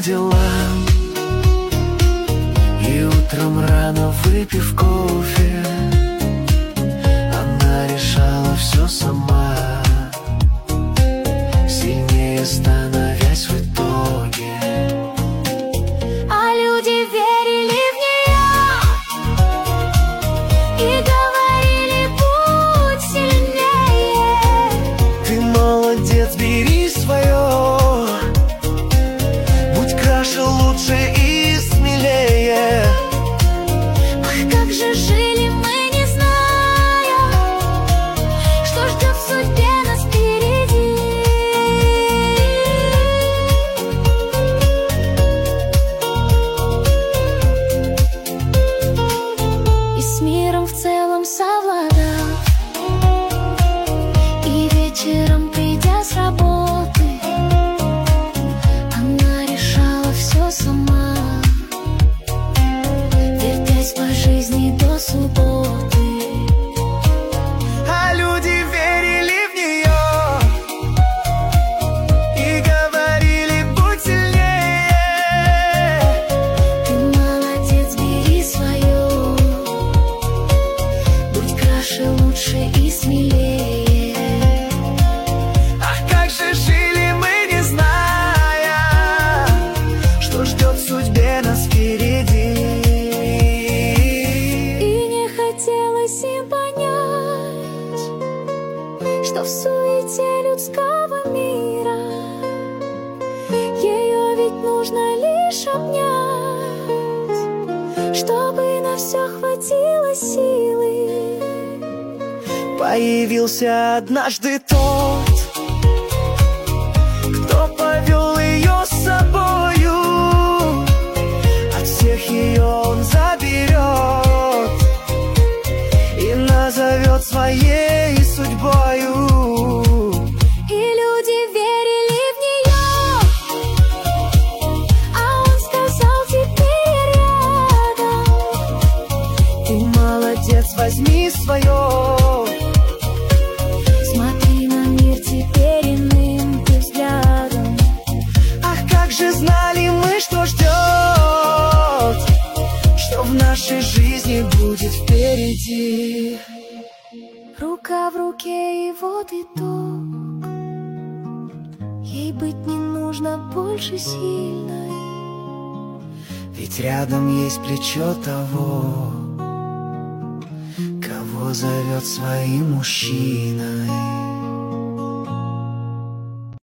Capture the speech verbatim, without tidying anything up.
дела. И утром рано, выпив кофе, она решала все сама, сильнее становясь в итоге. А люди верили в нее и говорили: будь сильнее. Ты молодец, бери свое, будь краше, лучше и смелее. Ах, как же жили мы, не зная, что ждет в судьбе нас впереди. И с миром в целом совладав, и вечером, придя с работы, она решала все сама, вертясь по жизни до субботы. А люди верили в нее и говорили: будь сильнее. Ты молодец, бери свое, будь краше, лучше и смелее. Ах, как же жили мы, не зная, что ждет в судьбе нас впереди. И не хотелось им понять, что в суете людского мира ее ведь нужно лишь обнять, чтобы на все хватило силы. Появился однажды тот, кто повел ее с собою. От всех ее он заберет и назовет своей судьбою. И люди верили в нее, а он сказал: теперь рядом. Ты молодец, возьми свое, Смотри на мир теперь иным ты взглядом. ах, как же знали мы, что ждет, что в нашей жизни будет впереди. Рука в руке, и вот итог. Ей быть не нужно больше сильной, Ведь рядом есть плечо того, кого зовет своим мужчиной.